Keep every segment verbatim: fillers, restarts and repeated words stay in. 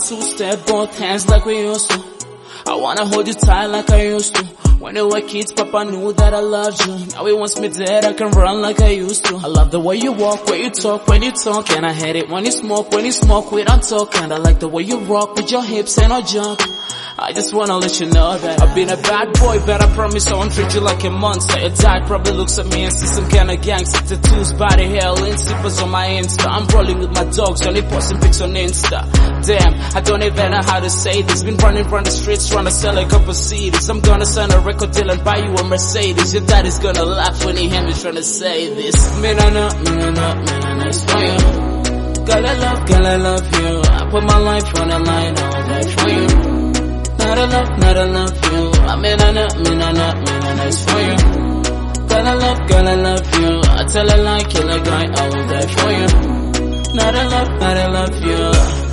two-step, both hands like we used to. I wanna hold you tight like I used to. When we were kids, Papa knew that I loved you. Now he wants me dead, I can run like I used to. I love the way you walk, when you talk, when you talk. And I hate it when you smoke, when you smoke, we don't talk. And I like the way you rock with your hips and no junk. I just wanna let you know that I've been a bad boy, but I promise I won't treat you like a monster. Your dad probably looks at me and sees some kind of gangster. Tattoos, body hair, lean slippers on my Insta. I'm rolling with my dogs, only posting pics on Insta. Damn, I don't even know how to say this. Been running around the streets trying to sell a couple C Ds. I'm gonna sign a record deal and buy you a Mercedes. Your dad is gonna laugh when he hear me trying to say this. Me nah nah, me nah nah, me nah nah, it's for you. Girl I love, girl I love you. I put my life on the line all day for you. Not enough, not enough you. I mean I know, mean I know, mean I know it's for you. Girl I love, girl I love you. I tell her like kill a guy all day for you. Not enough, not enough you.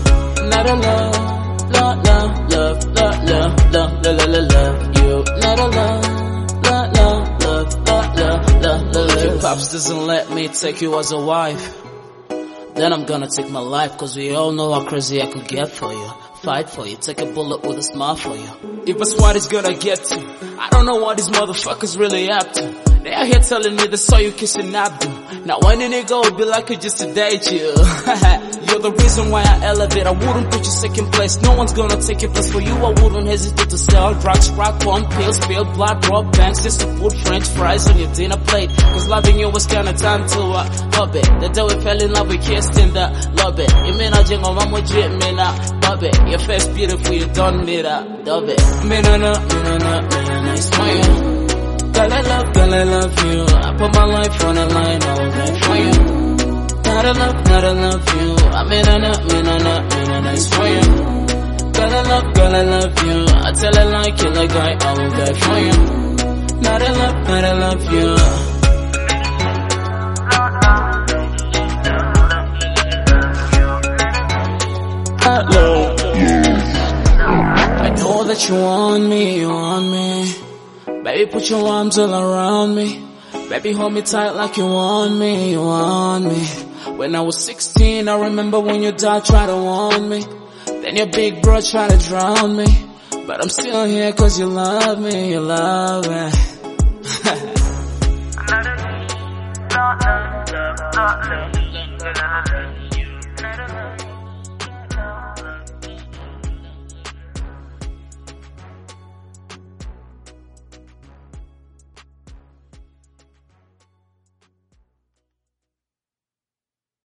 Not enough, love, love, love, love, love, love, love, love, love you. Not enough, love, love, love, love, love, love, love. If your pops doesn't let me take you as a wife, then I'm gonna take my life. Cause we all know how crazy I could get for you. Fight for you, take a bullet with a smile for you. If that's what it's gonna get to, I don't know what these motherfuckers really up to. They out here telling me they saw you kissing Abdul. Now when did it go, it'd be like it just to date you. You're the reason why I elevate. I wouldn't put you second place. No one's gonna take your place for you. I wouldn't hesitate to sell drugs, rock, pump, pills, spill blood, rob banks, just to put French fries on your dinner plate. Cause loving you was kinda time to uh, love it. The day we fell in love, we kissed in the love it. You mean I jingle, I'm with you, me now, love it. Your face beautiful, you don't need a love it. Me no no, me no no, me no no, it's for you. Girl I love, girl I love you. I put my life on the line all day for you. Not enough, not enough you. I mean I know, mean I know, mean I know it's for you. Girl I love, girl I love you. I tell her like kill a guy all day for you. Not enough, not enough you. Hello. I know that you want me, you want me. Baby, put your arms all around me. Baby, hold me tight like you want me, you want me. When I was sixteen, I remember when your dad tried to warn me. Then your big bro tried to drown me. But I'm still here cause you love me, you love me.